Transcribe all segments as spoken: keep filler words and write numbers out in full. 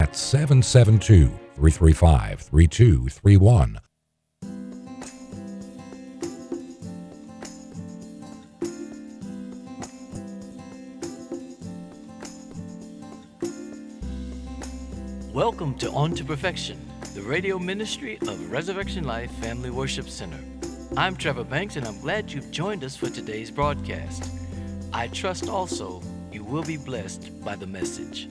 at seven seven two, three three five, three two three one. Welcome to On to Perfection, the radio ministry of Resurrection Life Family Worship Center. I'm Trevor Banks, and I'm glad you've joined us for today's broadcast. I trust also you will be blessed by the message.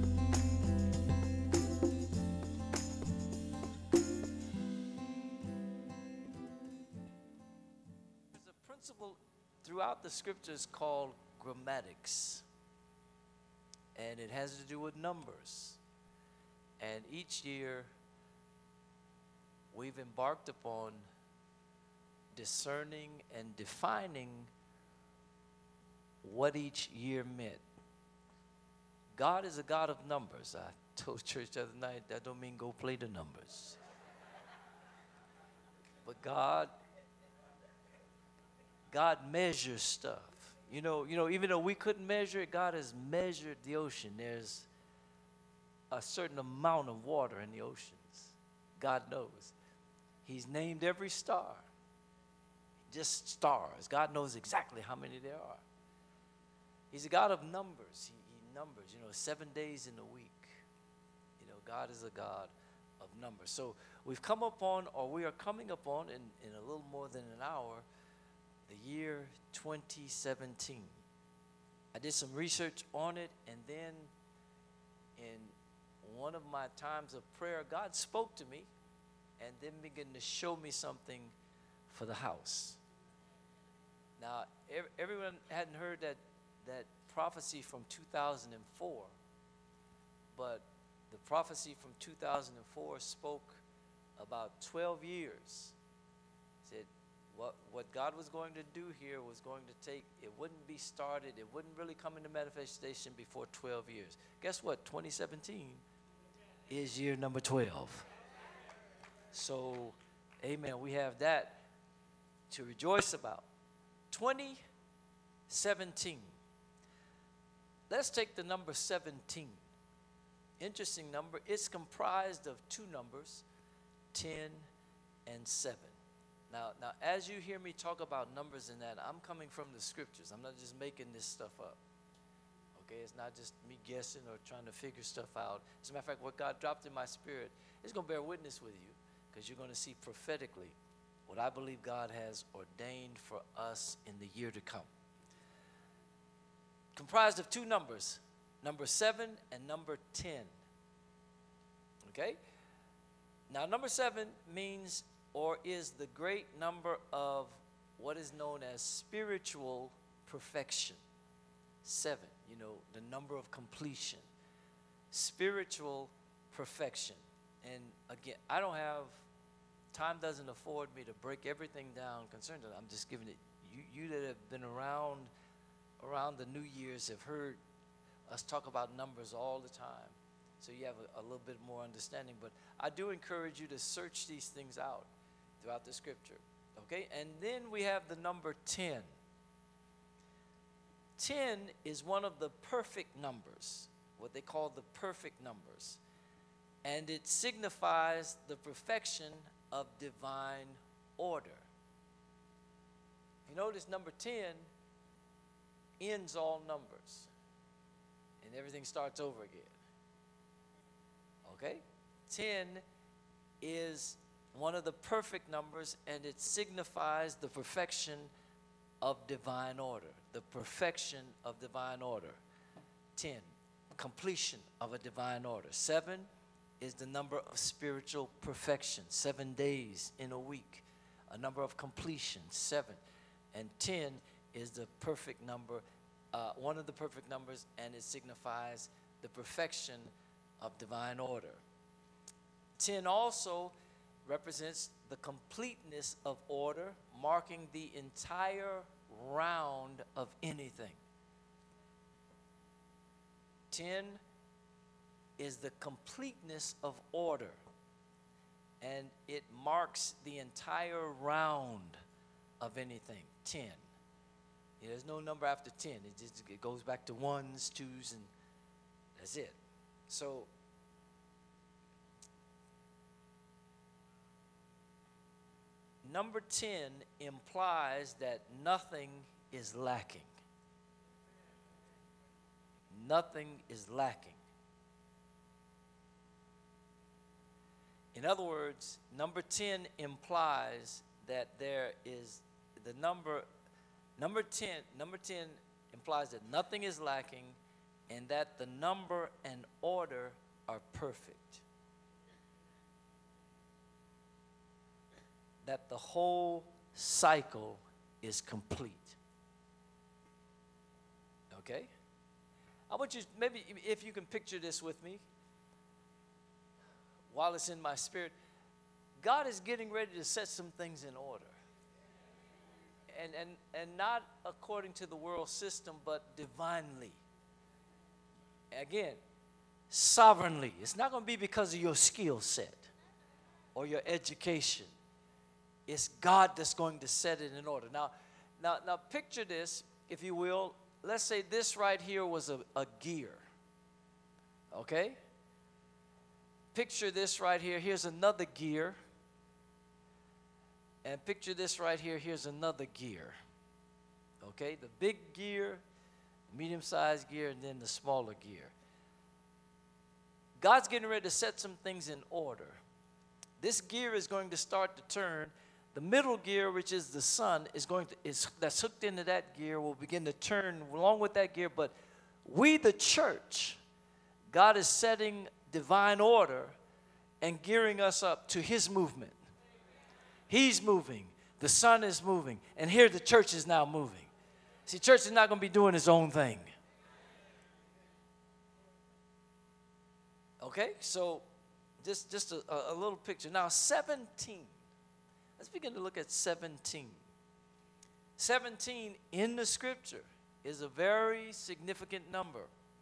There's a principle throughout the scriptures called grammatics, and it has to do with numbers. And each year, we've embarked upon discerning and defining what each year meant. God is a God of numbers. I told church the other night, that don't mean go play the numbers. But God, God measures stuff. You know, you know, even though we couldn't measure it, God has measured the ocean. There's a certain amount of water in the oceans. God knows. He's named every star. Just stars. God knows exactly how many there are. He's a God of numbers. He, he numbers, you know, seven days in a week. You know, God is a God of numbers. So we've come upon, or we are coming upon in, in a little more than an hour, the year twenty seventeen. I did some research on it, and then in one of my times of prayer, God spoke to me and then began to show me something for the house. Now, ev- everyone hadn't heard that, that prophecy from two thousand four, but the prophecy from two thousand four spoke about twelve years. Said what, what God was going to do here was going to take, it wouldn't be started, it wouldn't really come into manifestation before twelve years. Guess what? twenty seventeen is year number twelve. So, amen, we have that to rejoice about. twenty seventeen. Let's take the number seventeen. Interesting number. It's comprised of two numbers, ten and seven. Now, now, as you hear me talk about numbers in that, I'm coming from the scriptures. I'm not just making this stuff up. Okay, it's not just me guessing or trying to figure stuff out. As a matter of fact, what God dropped in my spirit is going to bear witness with you, because you're going to see prophetically what I believe God has ordained for us in the year to come. Comprised of two numbers, number seven and number ten. Okay? Now, number seven means or is the great number of what is known as spiritual perfection. Seven, you know, the number of completion. Spiritual perfection. And again, I don't have, time doesn't afford me to break everything down concerning it. I'm just giving it, you, you that have been around, around the New Year's have heard us talk about numbers all the time. So you have a, a little bit more understanding. But I do encourage you to search these things out throughout the scripture. Okay? And then we have the number ten. ten is one of the perfect numbers, what they call the perfect numbers. And it signifies the perfection of divine order. You notice number ten ends all numbers, and everything starts over again. Okay? ten is one of the perfect numbers, and it signifies the perfection of divine order. The perfection of divine order. ten, completion of a divine order. seven is the number of spiritual perfection. Seven days in a week. A number of completion. Seven. And ten is the perfect number, uh, one of the perfect numbers, and it signifies the perfection of divine order. ten also represents the completeness of order, marking the entire round of anything. ten is the completeness of order, and it marks the entire round of anything. ten. Yeah, there's no number after ten. It just it goes back to ones, twos, and that's it. So number ten implies that nothing is lacking. Nothing is lacking. In other words, number ten implies that there is the number, number ten, number ten implies that nothing is lacking and that the number and order are perfect. That the whole cycle is complete. Okay? I want you, maybe if you can picture this with me, while it's in my spirit, God is getting ready to set some things in order. And, and, and not according to the world system, but divinely. Again, sovereignly. It's not going to be because of your skill set or your education. It's God that's going to set it in order. Now, now, now picture this, if you will. Let's say this right here was a, a gear. Okay? Picture this right here. Here's another gear. And picture this right here. Here's another gear. Okay? The big gear, medium-sized gear, and then the smaller gear. God's getting ready to set some things in order. This gear is going to start to turn. The middle gear, which is the sun, is going to is that's hooked into that gear, will begin to turn along with that gear. But we, the church, God is setting divine order and gearing us up to His movement. He's moving. The sun is moving. And here the church is now moving. See, church is not going to be doing its own thing. Okay? So just, just a, a little picture. Now, seventeen. Let's begin to look at seventeen. seventeen in the scripture is a very significant number.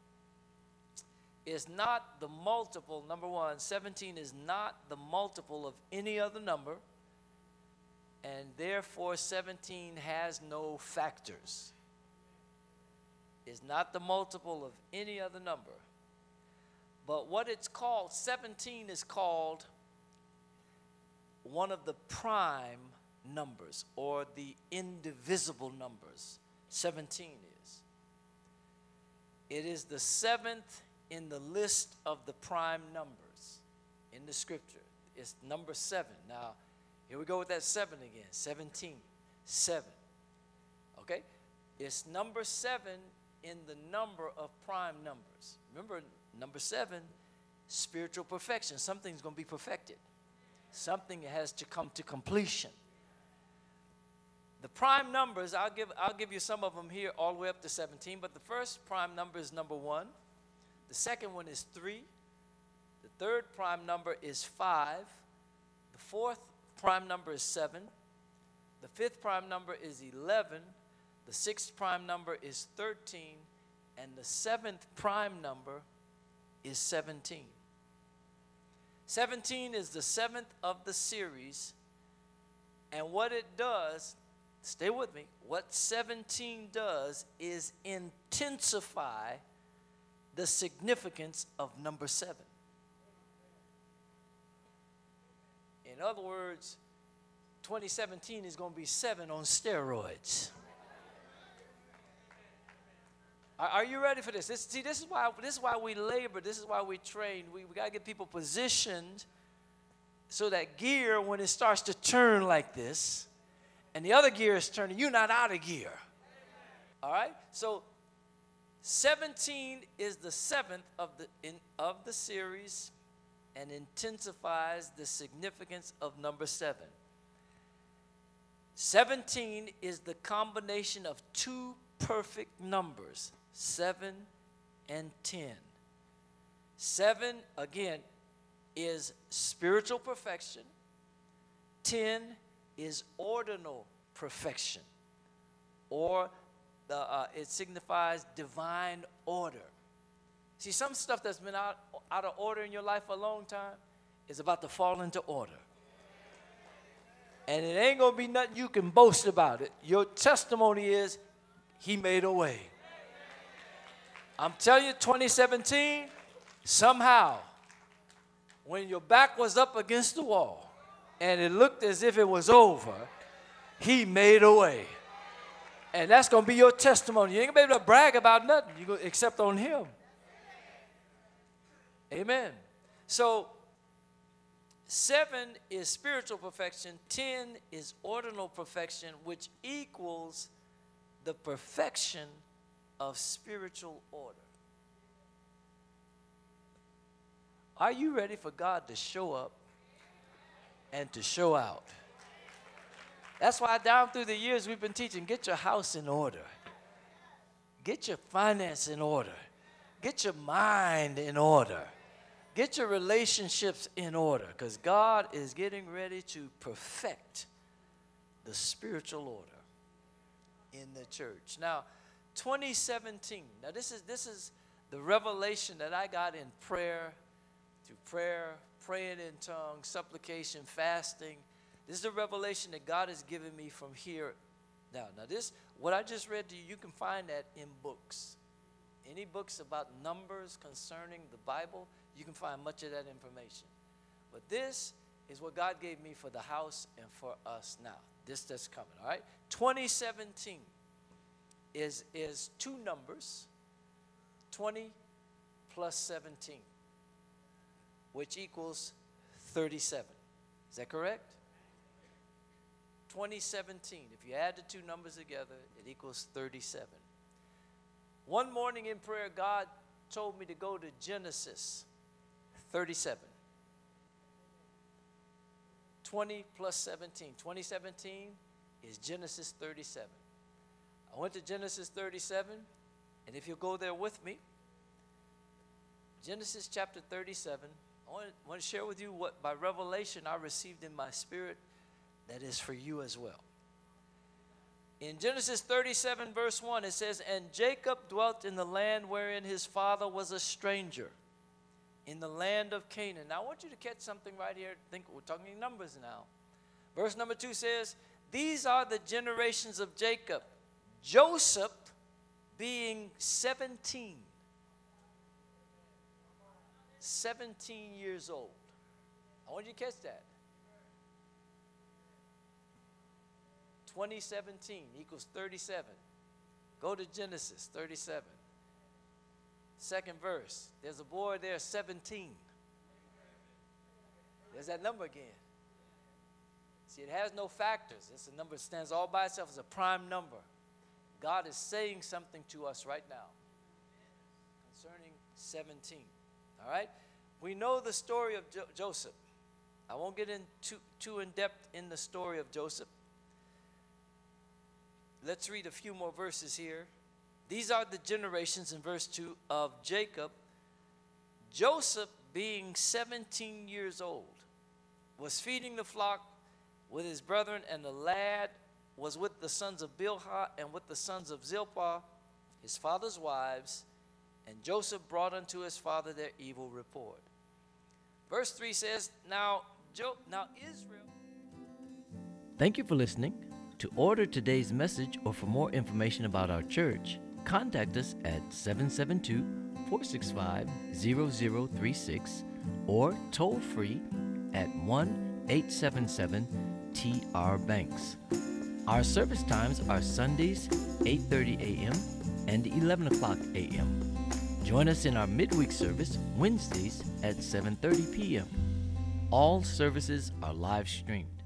It's not the multiple, number one, seventeen is not the multiple of any other number, and therefore seventeen has no factors. It's not the multiple of any other number. But what it's called, seventeen is called one of the prime numbers, or the indivisible numbers. seventeen is. It is the seventh in the list of the prime numbers in the scripture. It's number seven. Now, here we go with that seven again. seventeen. Seven. Okay? It's number seven in the number of prime numbers. Remember, number seven, spiritual perfection. Something's going to be perfected. Something has to come to completion. The prime numbers, I'll give, I'll give you some of them here all the way up to seventeen, but the first prime number is number one. The second one is three. The third prime number is five. The fourth prime number is seven. The fifth prime number is eleven. The sixth prime number is thirteen. And the seventh prime number is seventeen. seventeen is the seventh of the series, and what it does, stay with me, what seventeen does is intensify the significance of number seven. In other words, twenty seventeen is going to be seven on steroids. Are you ready for this? this? See, this is why this is why we labor. This is why we train. We, we got to get people positioned so that gear, when it starts to turn like this, and the other gear is turning, you're not out of gear. All right? So seventeen is the seventh of the in, of the series and intensifies the significance of number seven. seventeen is the combination of two perfect numbers. Seven and ten. Seven, again, is spiritual perfection. Ten is ordinal perfection. Or the, uh, it signifies divine order. See, some stuff that's been out, out of order in your life for a long time is about to fall into order. And it ain't going to be nothing you can boast about it. Your testimony is, He made a way. I'm telling you, twenty seventeen, somehow, when your back was up against the wall, and it looked as if it was over, he made a way. And that's going to be your testimony. You ain't going to be able to brag about nothing you go, except on him. Amen. So, seven is spiritual perfection. Ten is ordinal perfection, which equals the perfection of spiritual order. Are you ready for God to show up and to show out? That's why down through the years we've been teaching, get your house in order. Get your finance in order. Get your mind in order. Get your relationships in order, because God is getting ready to perfect the spiritual order in the church. Now, twenty seventeen. Now, this is this is the revelation that I got in prayer, through prayer, praying in tongues, supplication, fasting. This is the revelation that God has given me from here. Now, now this, what I just read to you, you can find that in books. Any books about numbers concerning the Bible, you can find much of that information. But this is what God gave me for the house and for us now. This that's coming, all right? twenty seventeen is, is two numbers, twenty plus seventeen, which equals thirty-seven. Is that correct? twenty seventeen. If you add the two numbers together, it equals thirty-seven. One morning in prayer, God told me to go to Genesis thirty-seven. twenty plus seventeen. twenty seventeen is Genesis thirty-seven. I went to Genesis thirty-seven, and if you'll go there with me, Genesis chapter thirty-seven, I want to, want to share with you what by revelation I received in my spirit that is for you as well. In Genesis thirty-seven, verse one, it says, "And Jacob dwelt in the land wherein his father was a stranger, in the land of Canaan." Now, I want you to catch something right here. Think we're talking numbers now. Verse number two says, "These are the generations of Jacob, Joseph being seventeen." seventeen years old. I want you to catch that. twenty seventeen equals thirty-seven. Go to Genesis thirty-seven. Second verse. There's a boy there, seventeen. There's that number again. See, it has no factors. It's a number that stands all by itself as a prime number. God is saying something to us right now concerning seventeen. All right? We know the story of jo- Joseph. I won't get in too, too in depth in the story of Joseph. Let's read a few more verses here. These are the generations, in verse two, of Jacob. Joseph, being seventeen years old, was feeding the flock with his brethren, and the lad was with the sons of Bilhah and with the sons of Zilpah, his father's wives, and Joseph brought unto his father their evil report. Verse three says, Now, jo- now Israel... Thank you for listening. To order today's message or for more information about our church, contact us at seven seven two, four six five, zero zero three six or toll free at one eight seven seven T R Banks. Our service times are Sundays eight thirty a.m. and eleven o'clock a.m. Join us in our midweek service Wednesdays at seven thirty p.m. All services are live streamed.